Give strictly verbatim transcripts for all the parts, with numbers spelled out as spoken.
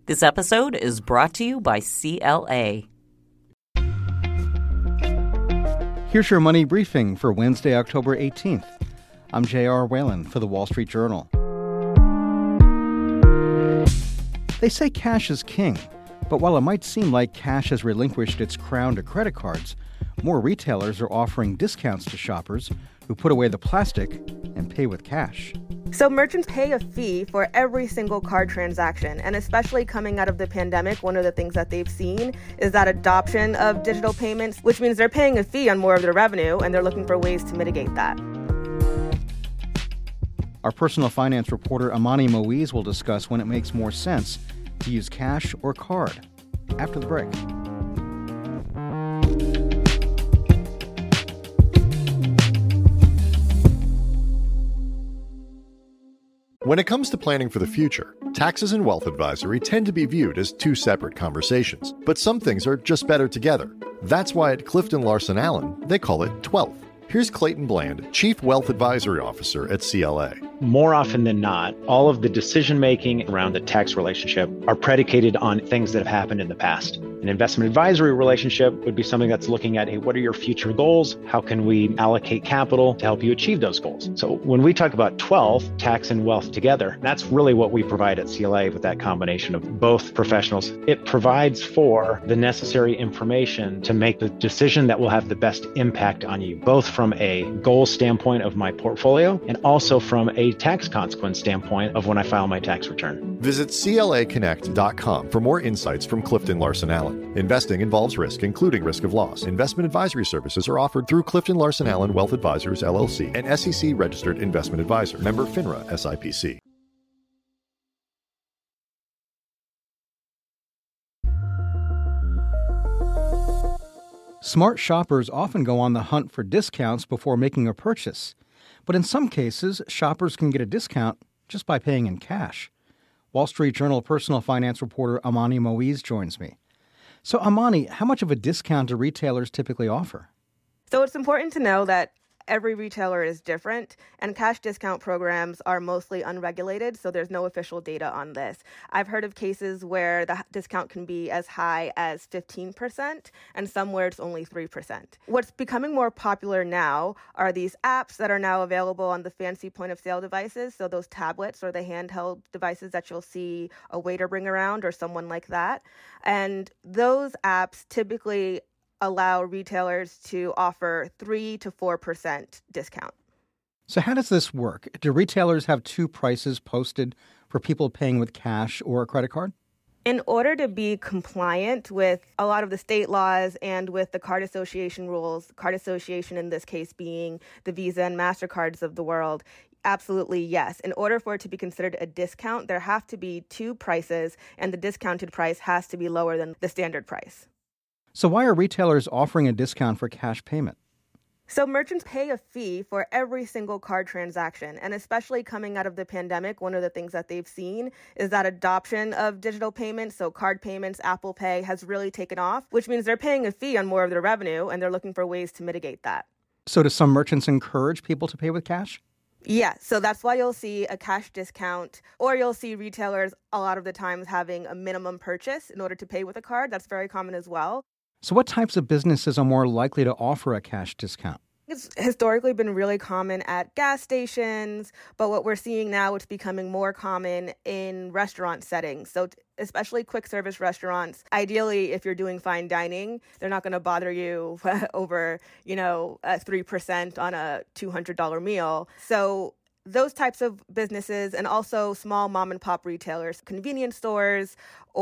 This episode is brought to you by C L A. Here's your money briefing for Wednesday, October eighteenth. I'm J R. Whalen for The Wall Street Journal. They say cash is king, but while it might seem like cash has relinquished its crown to credit cards, more retailers are offering discounts to shoppers who put away the plastic and pay with cash. So merchants pay a fee for every single card transaction, and especially coming out of the pandemic, one of the things that they've seen is that adoption of digital payments, which means they're paying a fee on more of their revenue, and they're looking for ways to mitigate that. Our personal finance reporter Amani Moise will discuss when it makes more sense to use cash or card after the break. When it comes to planning for the future, taxes and wealth advisory tend to be viewed as two separate conversations, but some things are just better together. That's why at Clifton Larson Allen, they call it twelfth. Here's Clayton Bland, Chief Wealth Advisory Officer at C L A. More often than not, all of the decision-making around the tax relationship are predicated on things that have happened in the past. An investment advisory relationship would be something that's looking at, hey, what are your future goals? How can we allocate capital to help you achieve those goals? So when we talk about twelfth, tax and wealth together, that's really what we provide at C L A with that combination of both professionals. It provides for the necessary information to make the decision that will have the best impact on you, both from a goal standpoint of my portfolio and also from a tax consequence standpoint of when I file my tax return. Visit C L A connect dot com for more insights from Clifton Larson Allen. Investing involves risk, including risk of loss. Investment advisory services are offered through Clifton Larson Allen Wealth Advisors, L L C, an S E C-registered investment advisor. Member FINRA S I P C. Smart shoppers often go on the hunt for discounts before making a purchase. But in some cases, shoppers can get a discount just by paying in cash. Wall Street Journal personal finance reporter Amani Moise joins me. So, Amani, how much of a discount do retailers typically offer? So it's important to know that every retailer is different, and cash discount programs are mostly unregulated, so there's no official data on this. I've heard of cases where the discount can be as high as fifteen percent, and some where it's only three percent. What's becoming more popular now are these apps that are now available on the fancy point-of-sale devices, so those tablets or the handheld devices that you'll see a waiter bring around or someone like that. And those apps typically allow retailers to offer three to four percent discount. So how does this work? Do retailers have two prices posted for people paying with cash or a credit card? In order to be compliant with a lot of the state laws and with the card association rules, card association in this case being the Visa and MasterCards of the world, absolutely yes. In order for it to be considered a discount, there have to be two prices, and the discounted price has to be lower than the standard price. So why are retailers offering a discount for cash payment? So merchants pay a fee for every single card transaction, and especially coming out of the pandemic, one of the things that they've seen is that adoption of digital payments, so card payments, Apple Pay, has really taken off, which means they're paying a fee on more of their revenue, and they're looking for ways to mitigate that. So do some merchants encourage people to pay with cash? Yeah, so that's why you'll see a cash discount, or you'll see retailers a lot of the times having a minimum purchase in order to pay with a card. That's very common as well. So what types of businesses are more likely to offer a cash discount? It's historically been really common at gas stations, but what we're seeing now, it's becoming more common in restaurant settings. So especially quick service restaurants, ideally, if you're doing fine dining, they're not going to bother you over, you know, uh, three percent on a two hundred dollars meal. So those types of businesses, and also small mom and pop retailers, convenience stores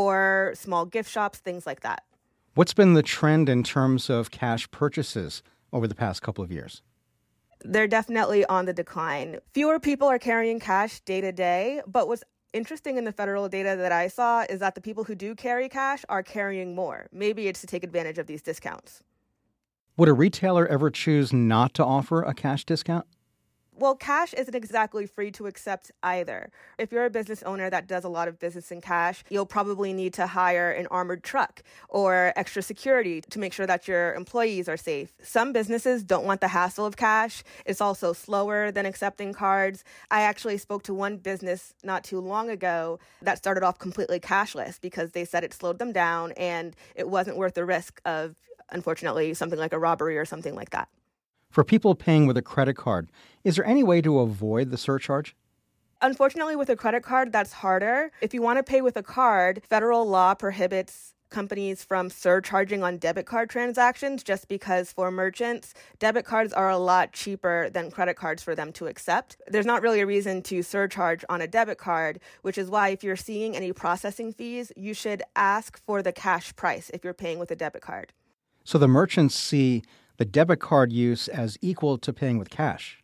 or small gift shops, things like that. What's been the trend in terms of cash purchases over the past couple of years? They're definitely on the decline. Fewer people are carrying cash day to day, but what's interesting in the federal data that I saw is that the people who do carry cash are carrying more. Maybe it's to take advantage of these discounts. Would a retailer ever choose not to offer a cash discount? Well, cash isn't exactly free to accept either. If you're a business owner that does a lot of business in cash, you'll probably need to hire an armored truck or extra security to make sure that your employees are safe. Some businesses don't want the hassle of cash. It's also slower than accepting cards. I actually spoke to one business not too long ago that started off completely cashless because they said it slowed them down and it wasn't worth the risk of, unfortunately, something like a robbery or something like that. For people paying with a credit card, is there any way to avoid the surcharge? Unfortunately, with a credit card, that's harder. If you want to pay with a card, federal law prohibits companies from surcharging on debit card transactions just because for merchants, debit cards are a lot cheaper than credit cards for them to accept. There's not really a reason to surcharge on a debit card, which is why if you're seeing any processing fees, you should ask for the cash price if you're paying with a debit card. So the merchants see the debit card use as equal to paying with cash?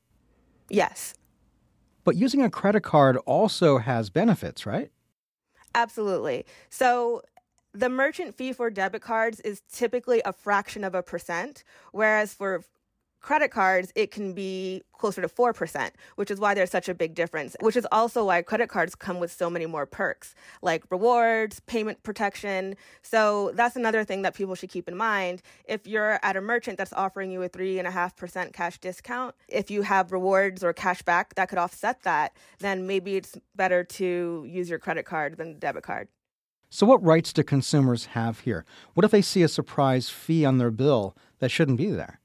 Yes. But using a credit card also has benefits, right? Absolutely. So the merchant fee for debit cards is typically a fraction of a percent, whereas for credit cards, it can be closer to four percent, which is why there's such a big difference, which is also why credit cards come with so many more perks, like rewards, payment protection. So that's another thing that people should keep in mind. If you're at a merchant that's offering you a three point five percent cash discount, if you have rewards or cash back that could offset that, then maybe it's better to use your credit card than the debit card. So what rights do consumers have here? What if they see a surprise fee on their bill that shouldn't be there?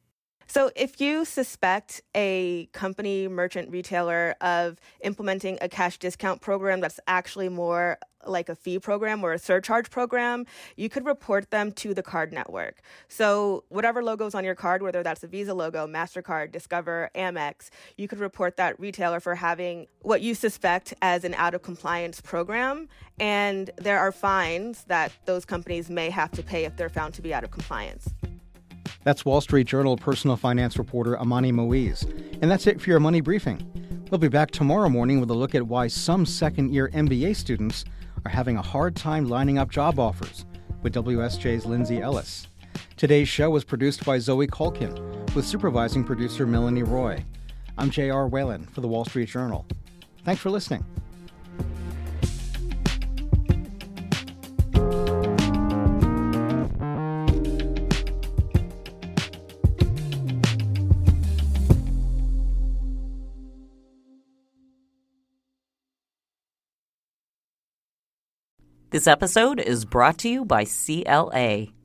So if you suspect a company, merchant, retailer of implementing a cash discount program that's actually more like a fee program or a surcharge program, you could report them to the card network. So whatever logo's on your card, whether that's a Visa logo, MasterCard, Discover, Amex, you could report that retailer for having what you suspect as an out-of-compliance program. And there are fines that those companies may have to pay if they're found to be out of compliance. That's Wall Street Journal personal finance reporter Amani Moise. And that's it for your Money Briefing. We'll be back tomorrow morning with a look at why some second-year M B A students are having a hard time lining up job offers with W S J's Lindsay Ellis. Today's show was produced by Zoe Culkin with supervising producer Melanie Roy. I'm J R. Whalen for the Wall Street Journal. Thanks for listening. This episode is brought to you by C L A.